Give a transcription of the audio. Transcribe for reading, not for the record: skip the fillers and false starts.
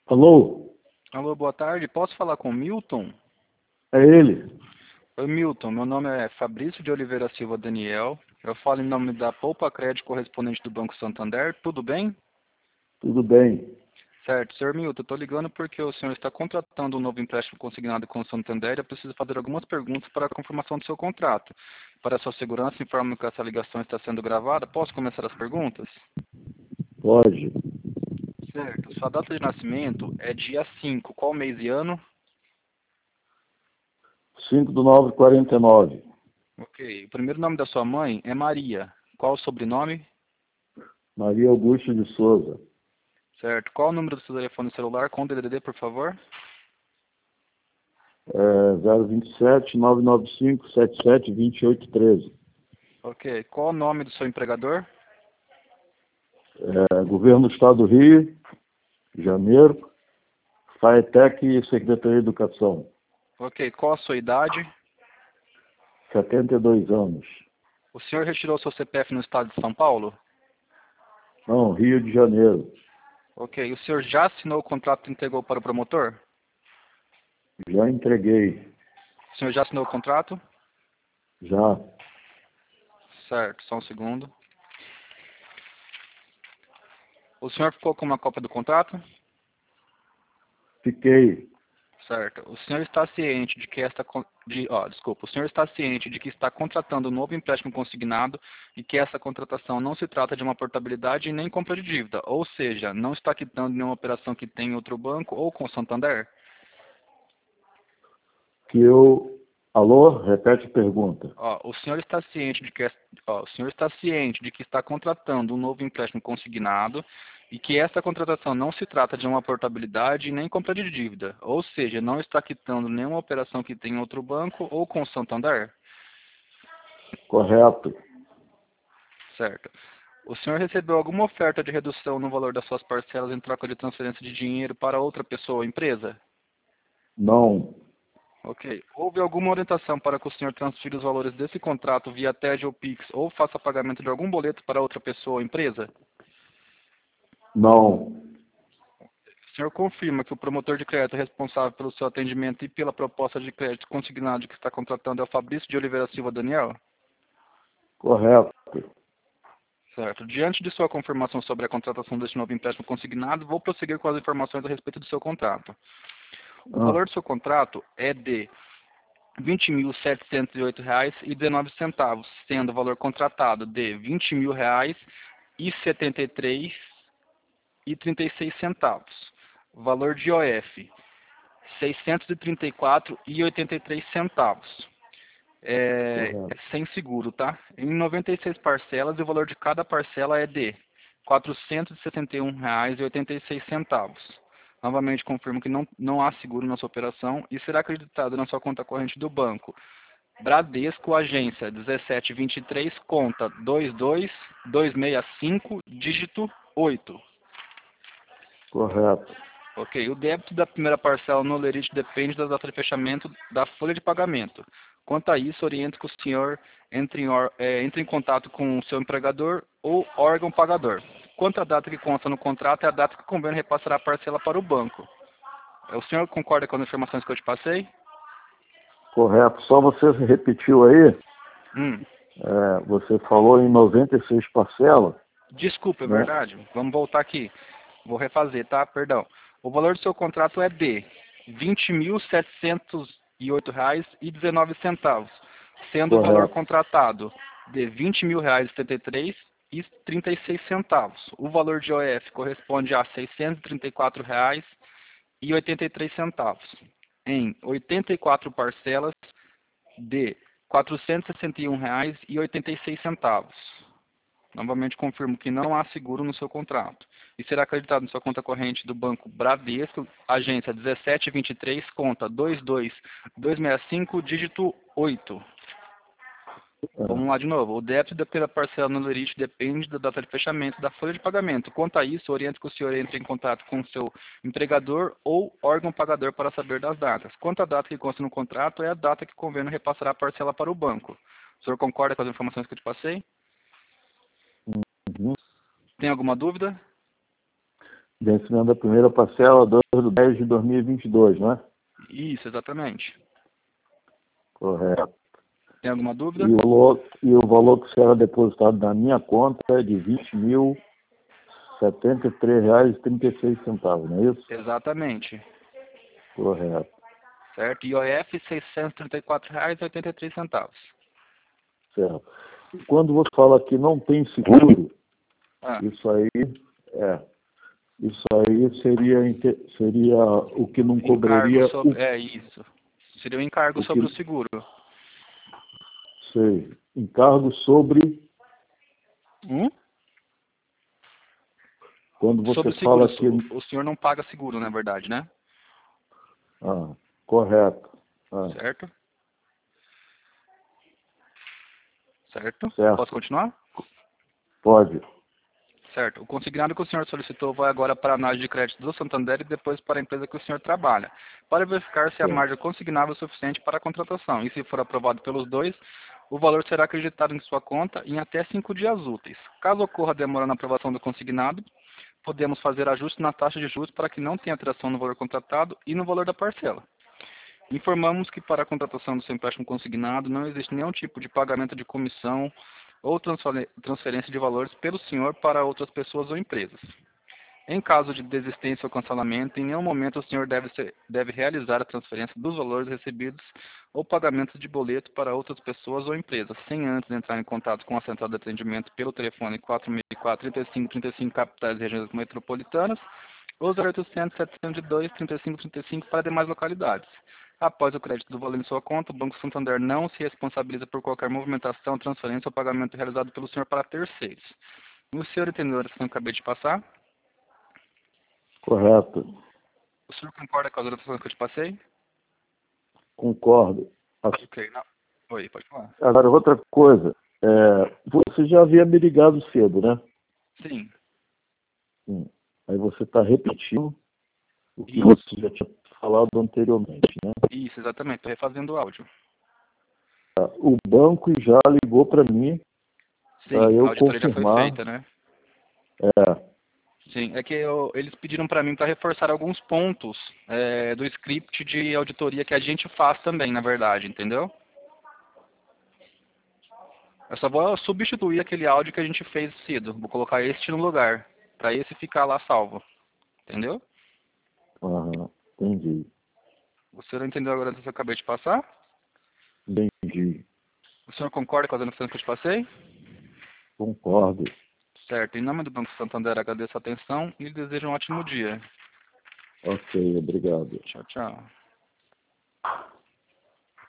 Alô? Alô, boa tarde. Posso falar com o Milton? É ele? Oi, Milton. Meu nome é Fabrício de Oliveira Silva Daniel. Eu falo em nome da Poupa Crédito correspondente do Banco Santander. Tudo bem? Tudo bem. Certo. Senhor Milton, eu estou ligando porque o senhor está contratando um novo empréstimo consignado com o Santander e eu preciso fazer algumas perguntas para a confirmação do seu contrato. Para a sua segurança, informo que essa ligação está sendo gravada. Posso começar as perguntas? Pode. Certo. Sua data de nascimento é dia 5. Qual mês e ano? 5/9/49. Ok. O primeiro nome da sua mãe é Maria. Qual o sobrenome? Maria Augusta de Souza. Certo. Qual o número do seu telefone celular com DDD, por favor? 027-995-77-2813. Ok. Qual o nome do seu empregador? Governo do Estado do Rio de Janeiro, FAETEC e Secretaria de Educação. Ok. Qual a sua idade? 72 anos. O senhor retirou seu CPF no estado de São Paulo? Não, Rio de Janeiro. Ok. O senhor já assinou o contrato e entregou para o promotor? Já entreguei. O senhor já assinou o contrato? Já. Certo. Só um segundo. O senhor ficou com uma cópia do contrato? Fiquei. Certo. O senhor está ciente de que o senhor está ciente de que está contratando um novo empréstimo consignado e que essa contratação não se trata de uma portabilidade e nem compra de dívida, ou seja, não está quitando nenhuma operação que tem em outro banco ou com o Santander? Alô? Repete a pergunta. O senhor está ciente de que está contratando um novo empréstimo consignado e que essa contratação não se trata de uma portabilidade e nem compra de dívida, ou seja, não está quitando nenhuma operação que tem em outro banco ou com o Santander? Correto. Certo. O senhor recebeu alguma oferta de redução no valor das suas parcelas em troca de transferência de dinheiro para outra pessoa ou empresa? Não. Ok. Houve alguma orientação para que o senhor transfira os valores desse contrato via TED ou Pix ou faça pagamento de algum boleto para outra pessoa ou empresa? Não. O senhor confirma que o promotor de crédito responsável pelo seu atendimento e pela proposta de crédito consignado que está contratando é o Fabrício de Oliveira Silva Daniel? Correto. Certo. Diante de sua confirmação sobre a contratação deste novo empréstimo consignado, vou prosseguir com as informações a respeito do seu contrato. O valor do seu contrato é de R$ 20.708,19, sendo o valor contratado de R$ 20.073,36. Valor de IOF, R$ 634,83. Correto. Sem seguro, tá? Em 96 parcelas, e o valor de cada parcela é de R$ 461,86. Novamente confirmo que não há seguro na sua operação e será acreditado na sua conta corrente do banco. Bradesco, agência 1723, conta 22265, dígito 8. Correto. Ok, o débito da primeira parcela no Lerite depende da data de fechamento da folha de pagamento. Quanto a isso, oriento que o senhor entre em contato com o seu empregador ou órgão pagador. Quanto à data que consta no contrato, é a data que o convênio repassará a parcela para o banco. O senhor concorda com as informações que eu te passei? Correto. Só você repetiu aí, Hum. você falou em 96 parcelas, Desculpa, é né? verdade. Vamos voltar aqui. Vou refazer, tá? Perdão. O valor do seu contrato é de R$ 20.708,19, sendo o valor Correto. contratado de R$ 20.073,36. O valor de OF corresponde a R$ 634,83, em 84 parcelas de R$ 461,86. Novamente confirmo que não há seguro no seu contrato e será acreditado na sua conta corrente do Banco Bradesco, agência 1723, conta 22265, dígito 8. Vamos lá de novo. O débito da primeira parcela no Lerite depende da data de fechamento da folha de pagamento. Quanto a isso, oriento que o senhor entre em contato com o seu empregador ou órgão pagador para saber das datas. Quanto à data que consta no contrato, é a data que o convênio repassará a parcela para o banco. O senhor concorda com as informações que eu te passei? Uhum. Tem alguma dúvida? Vencimento da primeira parcela, 2/10/2022, não é? Isso, exatamente. Correto. Tem alguma dúvida? E o valor que será depositado na minha conta é de R$ 20.073,36, não é isso? Exatamente. Correto. Certo? IOF, R$ 634,83. Certo. E quando você fala que não tem seguro, Ah, isso aí seria o que não encargo cobraria sobre... É isso. Seria um encargo o sobre o que seguro. sei, encargo sobre quando Sobre você o seguro. fala que O senhor não paga seguro, na verdade, né? correto. Ah, Certo? Certo? Posso certo. continuar? Pode. Certo. O consignado que o senhor solicitou vai agora para a análise de crédito do Santander e depois para a empresa que o senhor trabalha, para verificar se a Certo. margem consignável é suficiente para a contratação. E se for aprovado pelos dois, o valor será acreditado em sua conta em até 5 dias úteis. Caso ocorra demora na aprovação do consignado, podemos fazer ajuste na taxa de juros para que não tenha alteração no valor contratado e no valor da parcela. Informamos que para a contratação do seu empréstimo consignado não existe nenhum tipo de pagamento de comissão ou transferência de valores pelo senhor para outras pessoas ou empresas. Em caso de desistência ou cancelamento, em nenhum momento o senhor deve realizar a transferência dos valores recebidos ou pagamentos de boleto para outras pessoas ou empresas, sem antes entrar em contato com a central de atendimento pelo telefone 464-3535 capitais e regiões metropolitanas ou 0800-702-3535 para demais localidades. Após o crédito do valor em sua conta, o Banco Santander não se responsabiliza por qualquer movimentação, transferência ou pagamento realizado pelo senhor para terceiros. O senhor entendeu a orientação que eu acabei de passar? Correto. O senhor concorda com as orientações que eu te passei? Concordo. Ok, não. Oi, pode falar. Agora, outra coisa. Você já havia me ligado cedo, né? Sim. Sim. Aí você está repetindo o que Isso. você já tinha falado anteriormente, né? Isso, exatamente. Estou refazendo o áudio. O banco já ligou para mim para Sim, a eu auditoria já foi confirmar. feita, né? É, Sim, é que eles pediram para mim para reforçar alguns pontos do script de auditoria que a gente faz também, na verdade, entendeu? Eu só vou substituir aquele áudio que a gente fez cedo. Vou colocar este no lugar, para esse ficar lá salvo. Entendeu? entendi. O senhor entendeu agora o que eu acabei de passar? Entendi. O senhor concorda com as anotações que eu te passei? Concordo. Certo. Em nome do Banco Santander, agradeço a atenção e lhe desejo um ótimo dia. Ok, obrigado. Tchau, tchau.